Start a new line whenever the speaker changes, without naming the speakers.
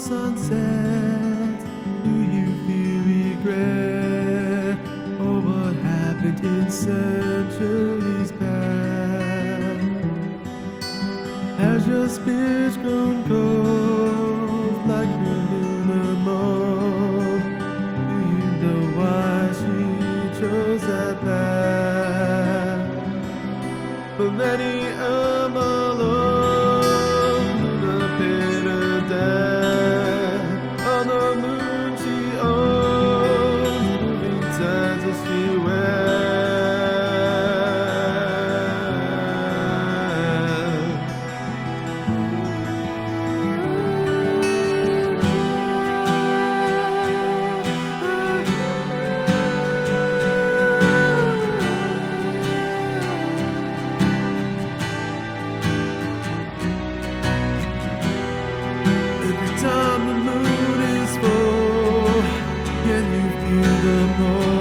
sunset, do you feel regret? Oh, what happened in centuries past? Has your spirit grown cold like her lunar mold? Do you know why she chose that path? Millennium alone, Luna paid her debt. On the moon she owns, moving sands as she went. Every time the moon is full, can you feel the mold?